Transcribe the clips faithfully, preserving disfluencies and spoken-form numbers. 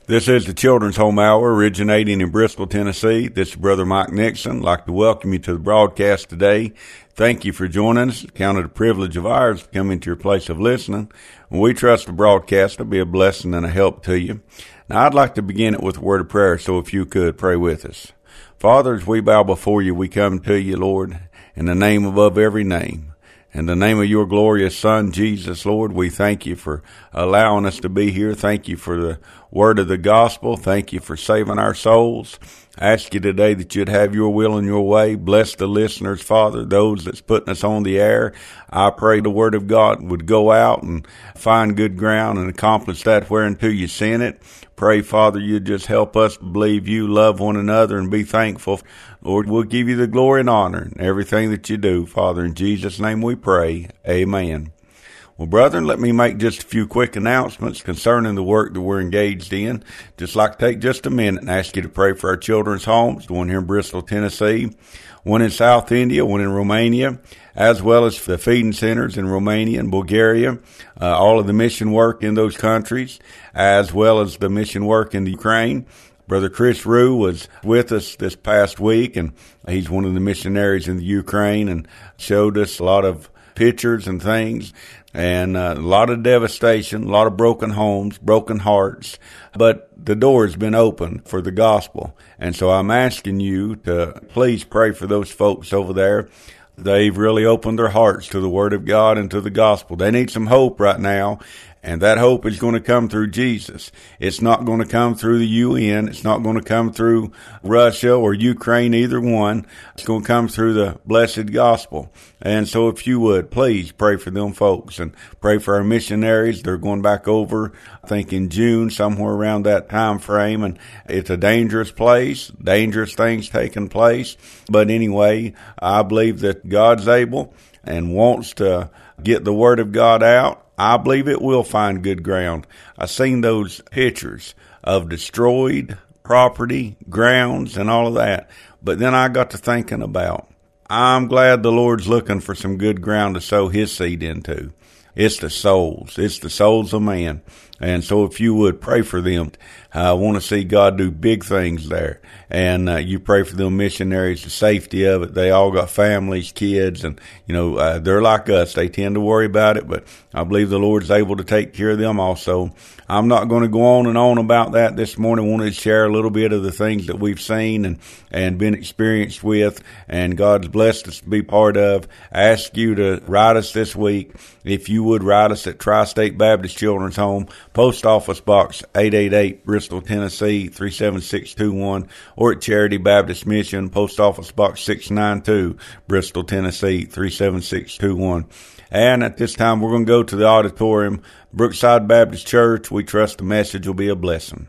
This is the Children's Home Hour, originating in Bristol, Tennessee. This is Brother Mike Nixon. I'd like to welcome you to the broadcast today. Thank you for joining us. Count it a privilege of ours to come into your place of listening. We trust the broadcast will be a blessing and a help to you. Now, I'd like to begin it with a word of prayer, so if you could, pray with us. Father, as we bow before you, we come to you, Lord, in the name above every name. In the name of your glorious Son, Jesus, Lord, we thank you for allowing us to be here. Thank you for the word of the gospel. Thank you for saving our souls. I ask you today that you'd have your will and your way. Bless the listeners, Father, those that's putting us on the air. I pray the word of God would go out and find good ground and accomplish that whereunto you sent it. Pray, Father, you just help us believe you, love one another, and be thankful. Lord, we'll give you the glory and honor in everything that you do. Father, in Jesus' name we pray. Amen. Well, brethren, let me make just a few quick announcements concerning the work that we're engaged in. Just like to take just a minute and ask you to pray for our children's homes, the one here in Bristol, Tennessee, one in South India, one in Romania, as well as the feeding centers in Romania and Bulgaria, uh, all of the mission work in those countries, as well as the mission work in the Ukraine. Brother Chris Rue was with us this past week, and he's one of the missionaries in the Ukraine and showed us a lot of pictures and things, and uh, a lot of devastation, a lot of broken homes, broken hearts. But the door has been opened for the gospel. And so I'm asking you to please pray for those folks over there. They've really opened their hearts to the Word of God and to the gospel. They need some hope right now. And that hope is going to come through Jesus. It's not going to come through the U N. It's not going to come through Russia or Ukraine, either one. It's going to come through the blessed gospel. And so if you would, please pray for them folks and pray for our missionaries. They're going back over, I think in June, somewhere around that time frame. And it's a dangerous place, dangerous things taking place. But anyway, I believe that God's able and wants to get the Word of God out. I believe it will find good ground. I've seen those pictures of destroyed property, grounds, and all of that. But then I got to thinking about, I'm glad the Lord's looking for some good ground to sow his seed into. It's the souls. It's the souls of man. And so if you would pray for them, I want to see God do big things there. And uh, you pray for them missionaries, the safety of it. They all got families, kids, and, you know, uh, they're like us. They tend to worry about it, but I believe the Lord's able to take care of them also. I'm not going to go on and on about that this morning. I wanted to share a little bit of the things that we've seen and, and been experienced with, and God's blessed us to be part of. I ask you to write us this week. If you would, write us at Tri-State Baptist Children's Home, Post Office Box eight eighty-eight, Bristol, Tennessee, three seven six two one, or at Charity Baptist Mission, Post Office Box six ninety-two, Bristol, Tennessee, three seven six two one. And at this time, we're going to go to the auditorium, Brookside Baptist Church. We trust the message will be a blessing.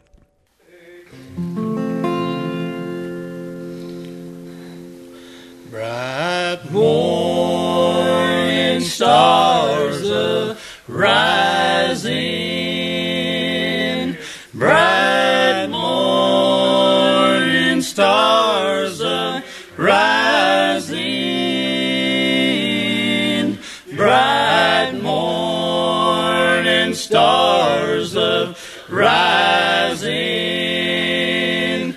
Bright morning stars a-rising, bright morning stars a-rising, bright morning stars a-rising,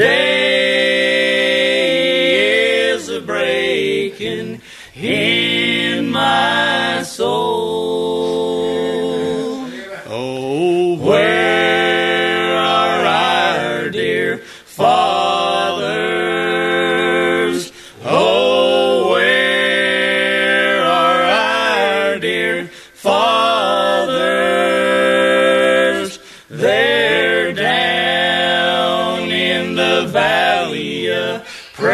day is a-breaking in my soul. Oh, where are our dear fathers? Oh, where are our dear fathers? They're down in the valley of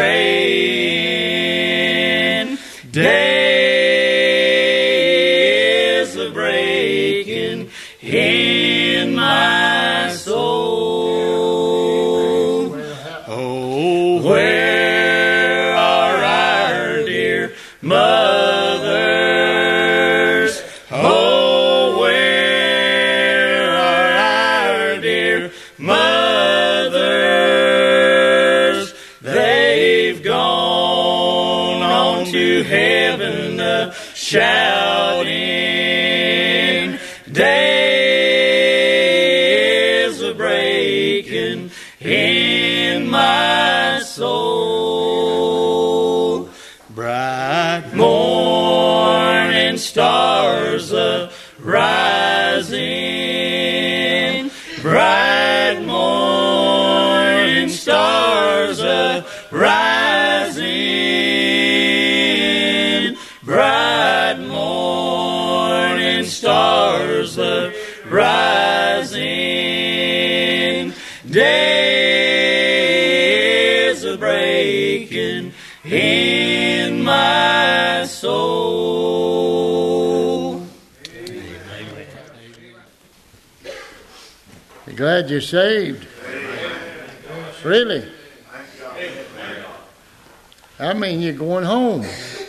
praying. Day is a-breaking in my soul. Oh, where are our dear mothers? Oh, where are our dear mothers? They've gone on to heaven uh, shouting. Day is a-breaking breaking in my soul. Bright morning stars a rising, bright morning stars a rising, bright morning stars a rising, day is a breaking in my soul. You glad you're saved? Really? I mean, you're going home.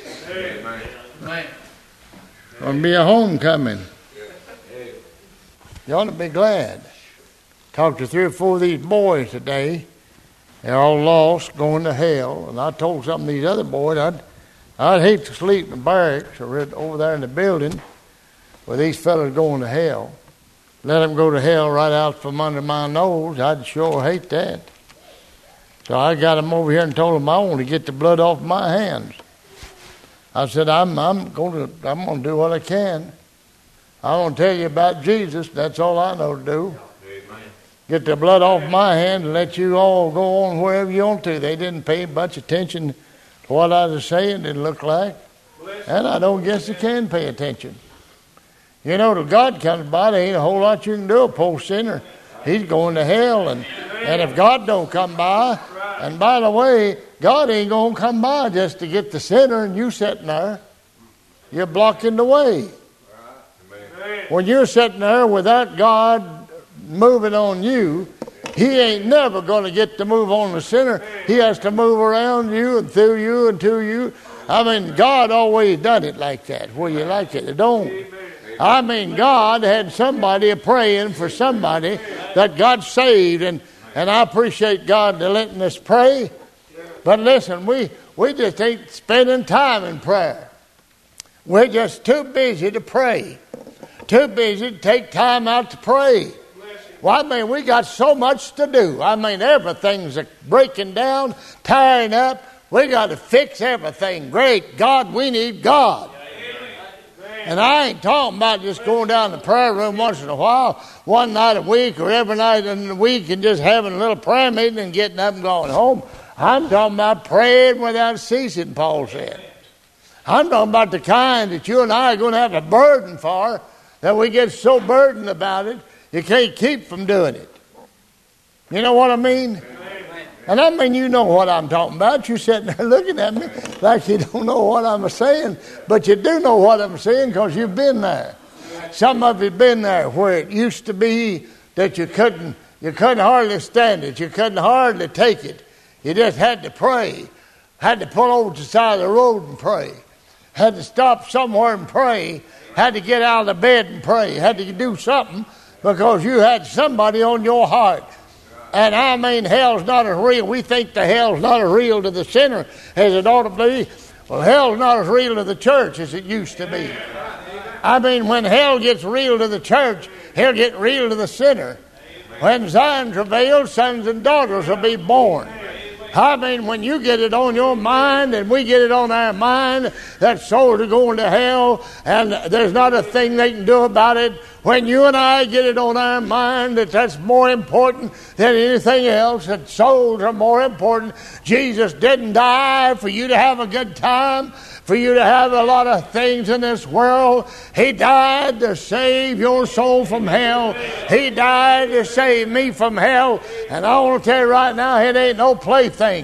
Gonna be a homecoming. You ought to be glad. Talked to three or four of these boys today. They're all lost, going to hell. And I told some of these other boys I'd I'd hate to sleep in the barracks or over there in the building with these fellas going to hell. Let them go to hell right out from under my nose. I'd sure hate that. So I got them over here and told them I want to get the blood off my hands. I said, I'm I'm going to I'm going to do what I can. I want to tell you about Jesus. That's all I know to do. Amen. Get the blood off my hand and let you all go on wherever you want to. They didn't pay much attention to what I was saying, it looked like. And I don't guess they can pay attention. You know, till God comes by, there ain't a whole lot you can do. A poor sinner, he's going to hell. And, and if God don't come by, and by the way, God ain't going to come by just to get the sinner and you sitting there. You're blocking the way. When you're sitting there without God moving on you, He ain't never going to get to move on the sinner. He has to move around you and through you and to you. I mean, God always done it like that, whether you like it or don't. I mean, God had somebody praying for somebody that got saved, and, and I appreciate God letting us pray. But listen, we, we just ain't spending time in prayer. We're just too busy to pray. Too busy to take time out to pray. Well, I mean, we got so much to do. I mean, everything's breaking down, tearing up. We got to fix everything. Great God, we need God. And I ain't talking about just going down to the prayer room once in a while, one night a week or every night in the week and just having a little prayer meeting and getting up and going home. I'm talking about praying without ceasing, Paul said. I'm talking about the kind that you and I are going to have a burden for, that we get so burdened about it, you can't keep from doing it. You know what I mean? And I mean, you know what I'm talking about. You're sitting there looking at me like you don't know what I'm saying, but you do know what I'm saying because you've been there. Some of you have been there where it used to be that you couldn't, you couldn't hardly stand it. You couldn't hardly take it. You just had to pray. Had to pull over to the side of the road and pray. Had to stop somewhere and pray. Had to get out of the bed and pray. Had to do something because you had somebody on your heart. And I mean, hell's not as real. We think the hell's not as real to the sinner as it ought to be. Well, hell's not as real to the church as it used to be. I mean, when hell gets real to the church, he'll get real to the sinner. When Zion travails, sons and daughters will be born. I mean, when you get it on your mind and we get it on our mind that souls are going to hell and there's not a thing they can do about it, when you and I get it on our mind that that's more important than anything else, that souls are more important. Jesus didn't die for you to have a good time, for you to have a lot of things in this world. He died to save your soul from hell. He died to save me from hell. And I want to tell you right now, it ain't no plaything.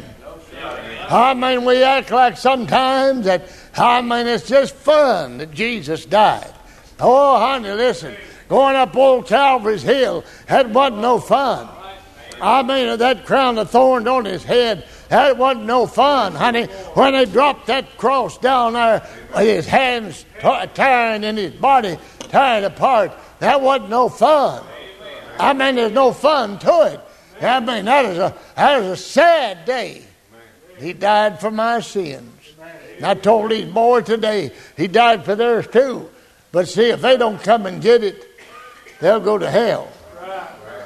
I mean, we act like sometimes that, I mean, it's just fun that Jesus died. Oh, honey, listen, going up old Calvary's hill, that wasn't no fun. I mean, that crown of thorns on his head, that wasn't no fun, honey. When they dropped that cross down there, with his hands t- tearing and his body tearing apart, that wasn't no fun. I mean, there's no fun to it. I mean, that is a that is a sad day. He died for my sins. And I told these boys today, he died for theirs too. But see, if they don't come and get it, they'll go to hell.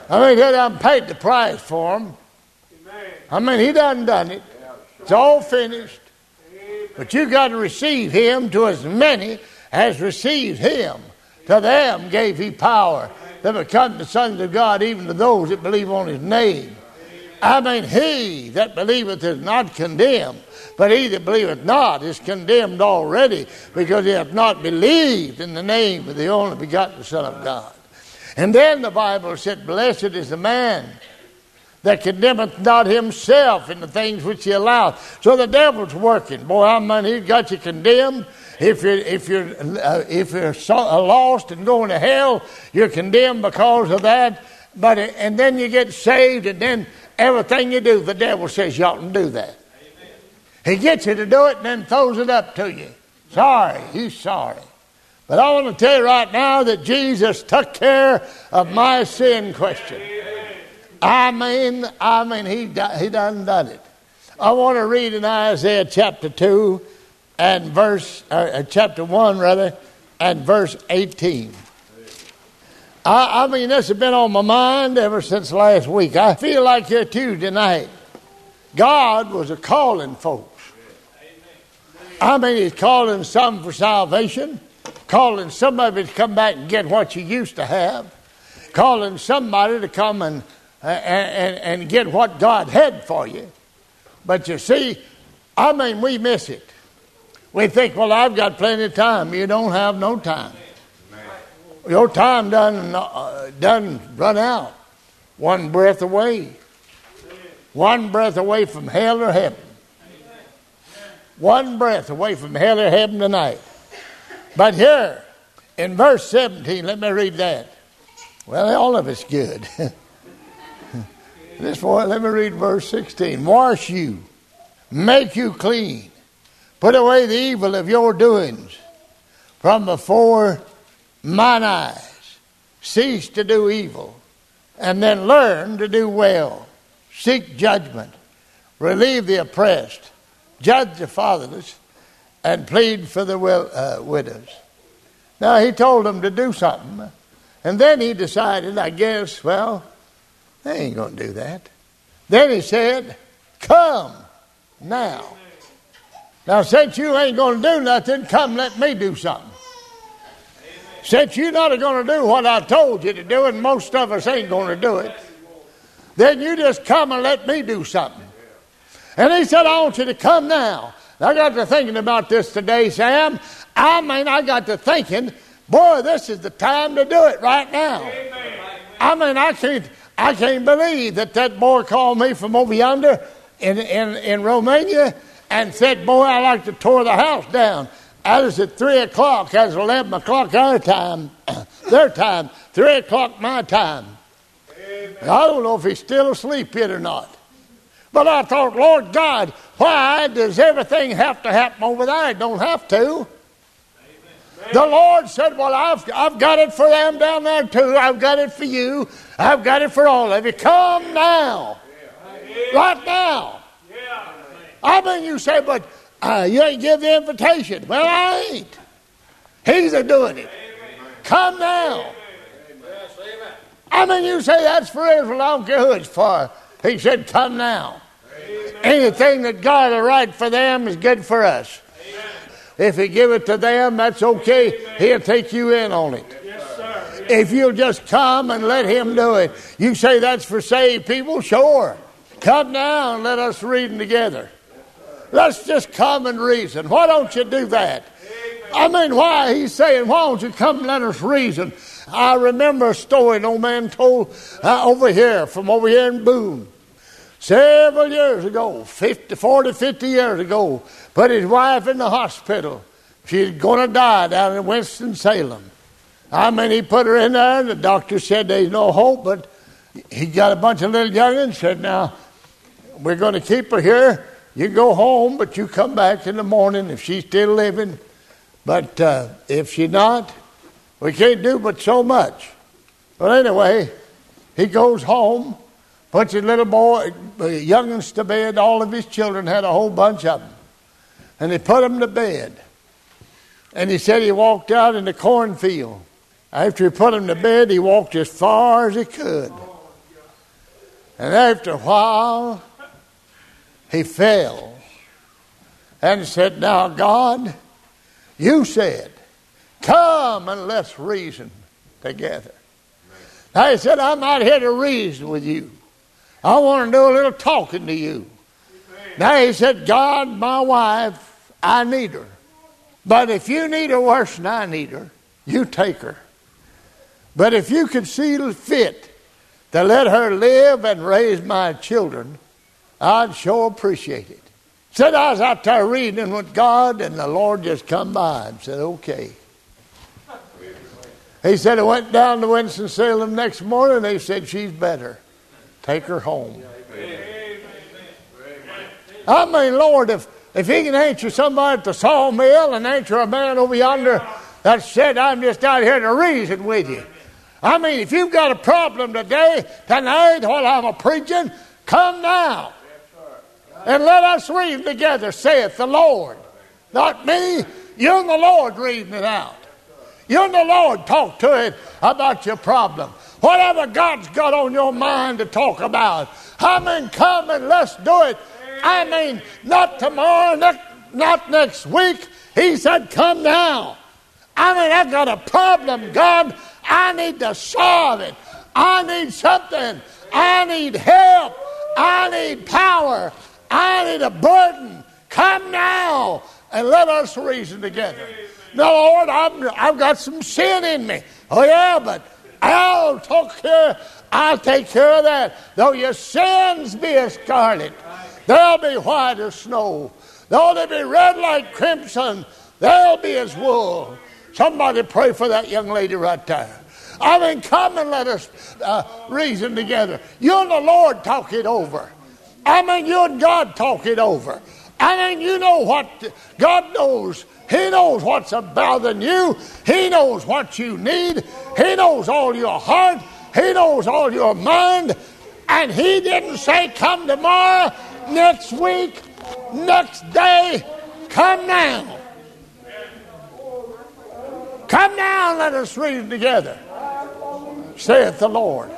I mean, he done paid the price for them. I mean, he done done it. It's all finished. But you got to receive him. To as many as received him, to them gave he power to become the sons of God, even to those that believe on his name. I mean, he that believeth is not condemned, but he that believeth not is condemned already, because he hath not believed in the name of the only begotten Son of God. And then the Bible said, blessed is the man that condemneth not himself in the things which he alloweth. So the devil's working. Boy, I mean, he's got you condemned. If you're, if you're, uh, if you're so, uh, lost and going to hell, you're condemned because of that. But it, and then you get saved, and then everything you do, the devil says you oughtn't do that. Amen. He gets you to do it and then throws it up to you. Sorry, he's sorry. But I want to tell you right now that Jesus took care of my sin question. I mean, I mean, he he done done it. I want to read in Isaiah chapter two and verse, uh, chapter one rather, and verse eighteen. I, I mean, this has been on my mind ever since last week. I feel like here Tuesday night, God was a calling folks. I mean, he's calling some for salvation, calling somebody to come back and get what you used to have, calling somebody to come and And, and, and get what God had for you. But you see, I mean, we miss it. We think, well, I've got plenty of time. You don't have no time. Your time done, uh, done run out. One breath away. One breath away from hell or heaven. One breath away from hell or heaven tonight. But here, in verse seventeen, let me read that. Well, all of it's good. This one, let me read verse sixteen. Wash you, make you clean, put away the evil of your doings from before mine eyes. Cease to do evil, and then learn to do well. Seek judgment, relieve the oppressed, judge the fatherless, and plead for the uh, widows. Now, he told them to do something, and then he decided, I guess, well, they ain't going to do that. Then he said, come now. Now, since you ain't going to do nothing, come let me do something. Since you're not going to do what I told you to do, and most of us ain't going to do it, then you just come and let me do something. And he said, I want you to come now. I got to thinking about this today, Sam. I mean, I got to thinking, boy, this is the time to do it right now. I mean, I can't... I can't believe that that boy called me from over yonder in, in, in Romania and said, boy, I like to tore the house down. That was at three o'clock. That was eleven o'clock our time, their time, three o'clock my time. Amen. I don't know if he's still asleep yet or not. But I thought, Lord God, why does everything have to happen over there? It don't have to. The Lord said, well, I've, I've got it for them down there too. I've got it for you. I've got it for all of you. Come now. Right now. I mean, you say, but uh, you ain't give the invitation. Well, I ain't. He's a doing it. Come now. I mean, you say that's for Israel. I don't care who it's for. He said, come now. Anything that God will write for them is good for us. If he give it to them, that's okay. He'll take you in on it. Yes, sir. If you'll just come and let him do it. You say that's for saved people? Sure. Come now and let us read them together. Let's just come and reason. Why don't you do that? I mean, why? He's saying, why don't you come and let us reason? I remember a story an old man told uh, over here, from over here in Boone. Several years ago, fifty, forty, fifty years ago, put his wife in the hospital. She's going to die down in Winston-Salem. I mean, he put her in there, and the doctor said there's no hope, but he got a bunch of little young'uns, said, now, we're going to keep her here. You go home, but you come back in the morning if she's still living. But uh, if she's not, we can't do but so much. But anyway, he goes home. Puts his little boy, young'uns to bed. All of his children had a whole bunch of them. And he put them to bed. And he said he walked out in the cornfield. After he put them to bed, he walked as far as he could. And after a while, he fell and said, now, God, you said, come and let's reason together. Now, he said, I'm not here to reason with you. I want to do a little talking to you. Now, he said, God, my wife, I need her. But if you need her worse than I need her, you take her. But if you could see fit to let her live and raise my children, I'd sure appreciate it. Said I was out there reading with God, and the Lord just come by and said, okay. He said, I went down to Winston-Salem next morning, and they said, she's better. Take her home. I mean, Lord, if, if he can answer somebody at the sawmill and answer a man over yonder that said, I'm just out here to reason with you. I mean, if you've got a problem today, tonight, while I'm a preaching, come now. And let us read together, saith the Lord. Not me, you and the Lord reading it out. You and the Lord talk to it about your problem. Whatever God's got on your mind to talk about. I mean, come and let's do it. I mean, not tomorrow, not, not next week. He said, come now. I mean, I've got a problem, God. I need to solve it. I need something. I need help. I need power. I need a burden. Come now and let us reason together. Now, Lord, I've, I've got some sin in me. Oh, yeah, but I'll take care, I'll take care of that. Though your sins be as scarlet, they'll be white as snow. Though they be red like crimson, they'll be as wool. Somebody pray for that young lady right there. I mean, come and let us uh, reason together. You and the Lord talk it over. I mean, you and God talk it over. I mean, you know what God knows. He knows what's bothering you. He knows what you need. He knows all your heart. He knows all your mind. And he didn't say, come tomorrow, next week, next day. Come now. Come now and let us read together, saith the Lord.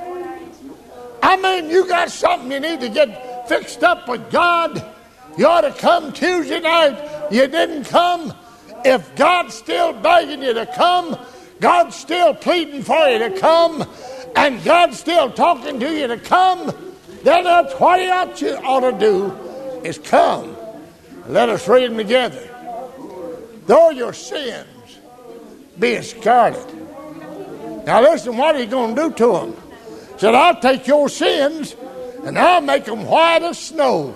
I mean, you got something you need to get fixed up with God. You ought to come Tuesday night. You didn't come. If God's still begging you to come, God's still pleading for you to come, and God's still talking to you to come, then that's what you ought, you ought to do is come. Let us read them together. Though your sins be as scarlet. Now listen, what are you going to do to them? He said, I'll take your sins and I'll make them white as snow.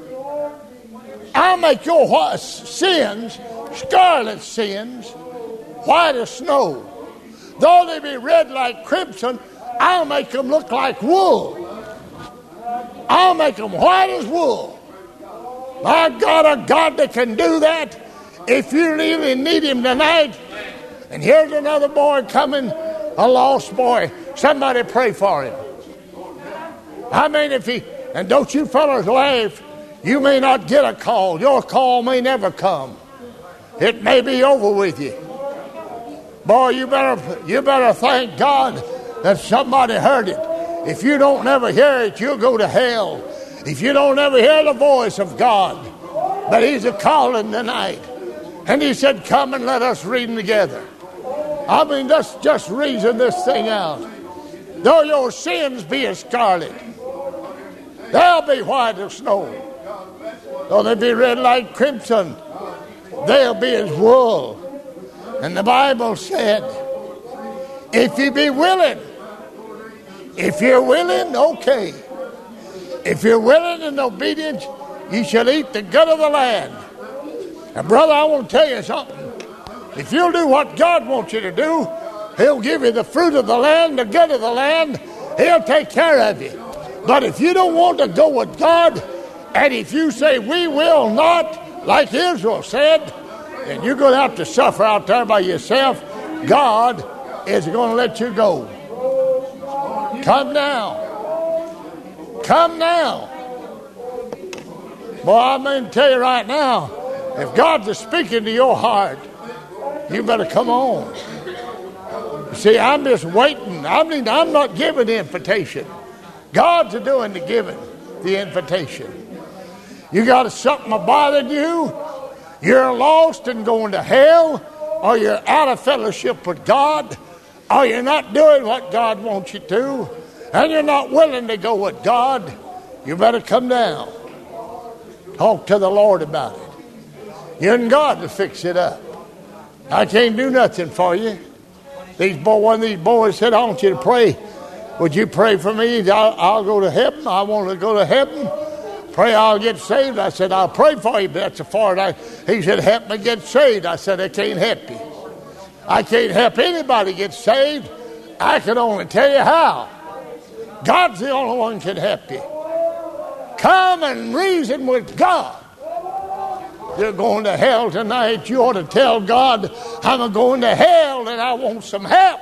I'll make your white sins, scarlet sins, white as snow. Though they be red like crimson, I'll make them look like wool. I'll make them white as wool. My God, a God that can do that. If you really need him tonight, and here's another boy coming, a lost boy. Somebody pray for him. I mean, if he, and don't you fellas laugh, you may not get a call. Your call may never come. It may be over with you. Boy, you better, you better thank God that somebody heard it. If you don't never hear it, you'll go to hell. If you don't ever hear the voice of God. But he's a calling tonight. And he said, come and let us read them together. I mean, let's just reason this thing out. Though your sins be as scarlet, they'll be white as snow. Though they be red like crimson, they'll be as wool. And the Bible said, if you be willing, if you're willing, okay. If you're willing and obedient, you shall eat the good of the land. And brother, I want to tell you something. If you'll do what God wants you to do, he'll give you the fruit of the land, the good of the land. He'll take care of you. But if you don't want to go with God, and if you say, we will not, like Israel said, then you're going to have to suffer out there by yourself. God is going to let you go. Come now. Come now. Boy, I'm going to tell you right now, if God's speaking to your heart, you better come on. See, I'm just waiting. I mean, I'm not giving the invitation. God's doing the giving, the invitation. You got something bothering you? You're lost and going to hell, or you're out of fellowship with God, or you're not doing what God wants you to, and you're not willing to go with God, you better come down. Talk to the Lord about it. You and God to fix it up. I can't do nothing for you. These boy, one of these boys said, I want you to pray. Would you pray for me? I'll, I'll go to heaven. I want to go to heaven. Pray I'll get saved. I said, I'll pray for you, but that's as far as I... He said, help me get saved. I said, I can't help you. I can't help anybody get saved. I can only tell you how. God's the only one can help you. Come and reason with God. You're going to hell tonight. You ought to tell God, I'm going to hell and I want some help.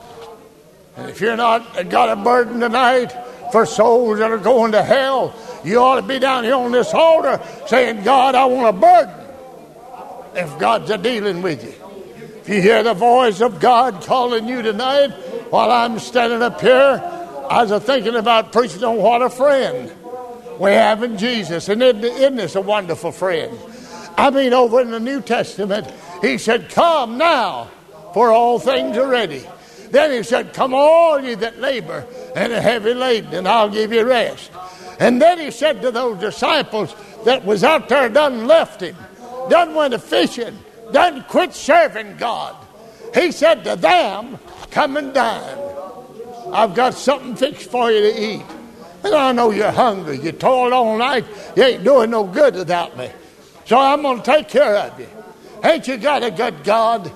And if you're not got a burden tonight for souls that are going to hell, you ought to be down here on this altar saying, God, I want a burden. If God's a dealing with you. If you hear the voice of God calling you tonight, while I'm standing up here, I was thinking about preaching on what a friend we have in Jesus. And isn't, isn't this a wonderful friend? I mean, over in the New Testament, he said, come now, for all things are ready. Then he said, come all ye that labor and are heavy laden, and I'll give you rest. And then he said to those disciples that was out there, done left him, done went a fishing, done quit serving God. He said to them, come and dine. I've got something fixed for you to eat. And I know you're hungry. You toiled all night. You ain't doing no good without me. So I'm going to take care of you. Ain't you got a good God?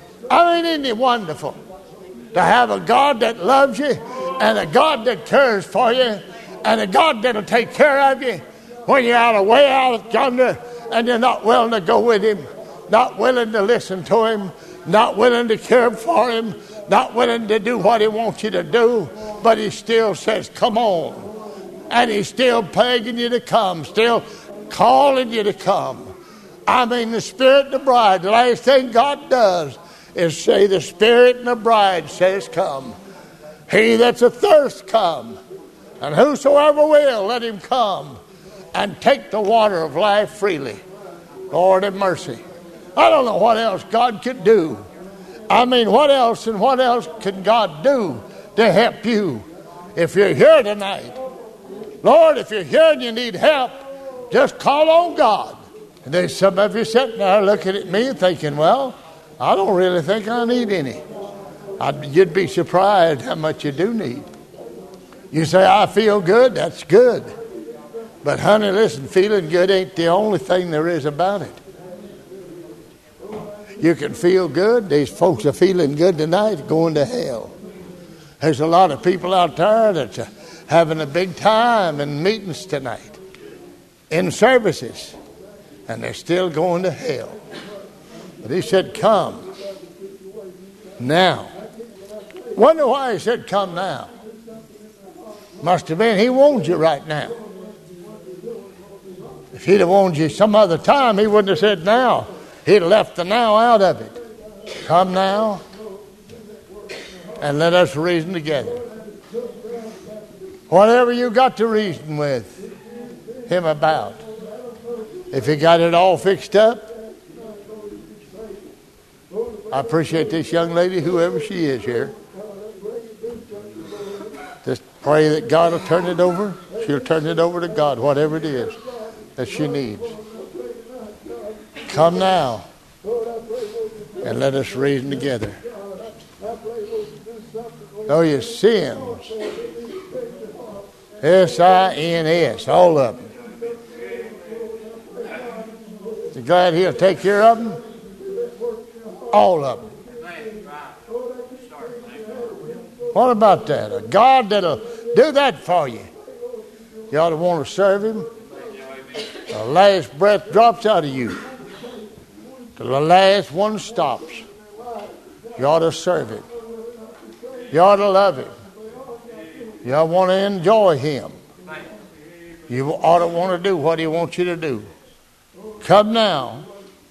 I mean, isn't it wonderful to have a God that loves you and a God that cares for you and a God that'll take care of you when you're out of way out yonder and you're not willing to go with him, not willing to listen to him, not willing to care for him, not willing to do what he wants you to do, but he still says, come on. And he's still begging you to come, still calling you to come. I mean, the Spirit and the bride, the last thing God does is say, the Spirit and the bride says, come. He that's athirst, come. And whosoever will, let him come and take the water of life freely. Lord have mercy. I don't know what else God could do. I mean, what else and what else can God do to help you if you're here tonight? Lord, if you're here and you need help, just call on God. And there's some of you sitting there looking at me and thinking, well, I don't really think I need any. I'd, you'd be surprised how much you do need. You say, I feel good, that's good. But honey, listen, feeling good ain't the only thing there is about it. You can feel good. These folks are feeling good tonight going to hell. There's a lot of people out there that's uh, having a big time in meetings tonight, in services, and they're still going to hell. But he said, come now. Wonder why he said, come now. Must have been he wants you right now. If he'd have wanted you some other time, he wouldn't have said now. He'd have left the now out of it. Come now, and let us reason together. Whatever you got to reason with him about. If he got it all fixed up, I appreciate this young lady, whoever she is here. Just pray that God will turn it over. She'll turn it over to God, whatever it is that she needs. Come now and let us reason together. Know your sins. S I N S, all of them. You glad he'll take care of them? All of them. What about that? A God that'll do that for you. You ought to want to serve him. The last breath drops out of you. Till the last one stops. You ought to serve him. You ought to love him. You ought to want to enjoy him. You ought to want to do what he wants you to do. Come now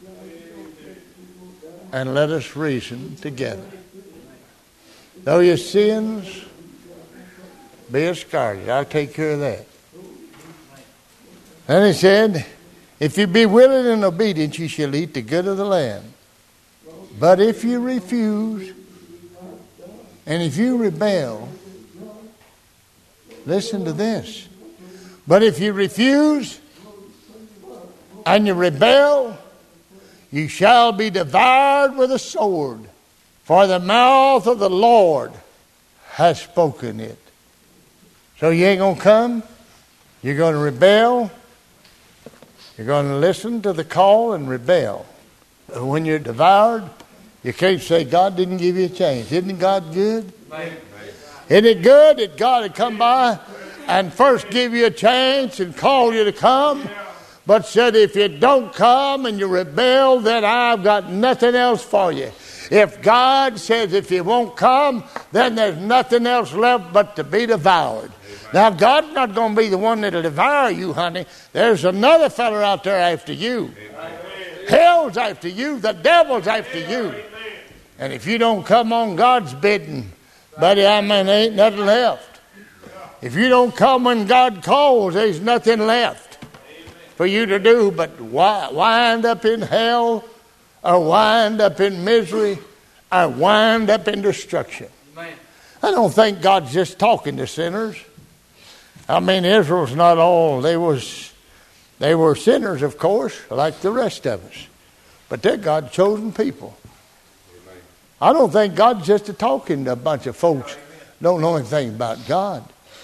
and let us reason together. Though your sins be a scarlet. I'll take care of that. And he said, if you be willing and obedient, you shall eat the good of the land. But if you refuse, and if you rebel, listen to this. But if you refuse, and you rebel, you shall be devoured with a sword. For the mouth of the Lord has spoken it. So you ain't going to come. You're going to rebel. You're going to listen to the call and rebel. And when you're devoured, you can't say God didn't give you a chance. Isn't God good? Isn't it good that God had come by and first give you a chance and call you to come, but said if you don't come and you rebel, then I've got nothing else for you. If God says if you won't come, then there's nothing else left but to be devoured. Now, God's not going to be the one that'll devour you, honey. There's another fella out there after you. Hell's after you. The devil's after you. And if you don't come on God's bidding, buddy, I mean, there ain't nothing left. If you don't come when God calls, there's nothing left for you to do but wind up in hell, or wind up in misery, or wind up in destruction. I don't think God's just talking to sinners. I mean, Israel's not all. They was, they were sinners, of course, like the rest of us. But they're God's chosen people. I don't think God's just talking to a bunch of folks who don't know anything about God.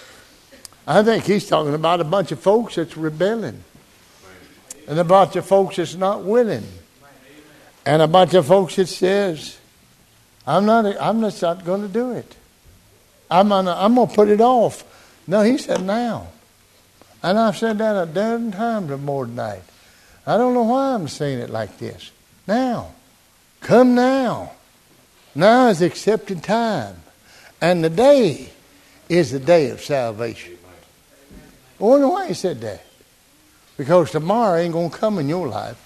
I think he's talking about a bunch of folks that's rebelling. And a bunch of folks that's not willing. And a bunch of folks that says, I'm not, I'm just not going to do it. I'm gonna, I'm going to put it off. No, he said now. And I've said that a dozen times or more tonight. I don't know why I'm saying it like this. Now. Come now. Now is the accepted time. And the day is the day of salvation. I wonder why he said that. Because tomorrow ain't going to come in your life.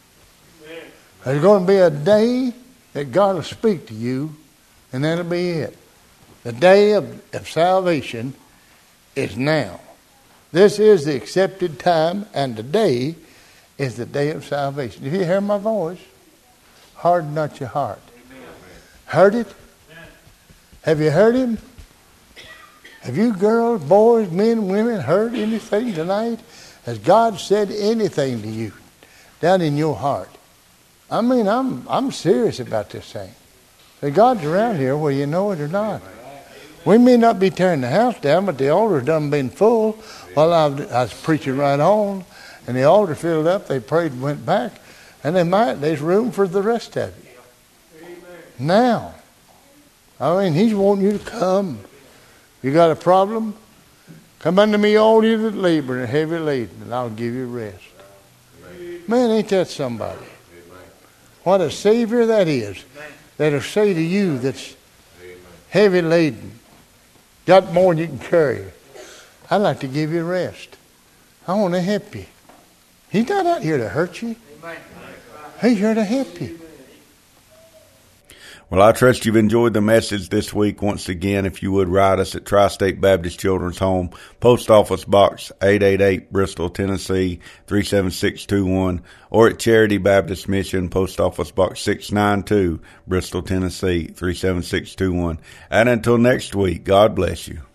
There's going to be a day that God will speak to you, and that'll be it. The day of, of salvation is now. This is the accepted time, and today is the day of salvation. If you hear my voice, harden not your heart. Heard it? Have you heard him? Have you girls, boys, men, women heard anything tonight? Has God said anything to you down in your heart? I mean, I'm I'm serious about this thing. That God's around here whether you know it or not. We may not be tearing the house down, but the altar's done been full while I was, I was preaching right on. And the altar filled up, they prayed and went back. And they might, there's room for the rest of you. Now. I mean, he's wanting you to come. You got a problem? Come unto me, all you that labor and heavy laden, and I'll give you rest. Man, ain't that somebody? What a Savior that is. That'll say to you that's heavy laden, got more than you can carry, I'd like to give you rest. I want to help you. He's not out here to hurt you. He's here to help you. Well, I trust you've enjoyed the message this week. Once again, if you would write us at Tri-State Baptist Children's Home, Post Office Box eight eighty-eight, Bristol, Tennessee, three seven six two one, or at Charity Baptist Mission, Post Office Box six ninety-two, Bristol, Tennessee, three seven six two one. And until next week, God bless you.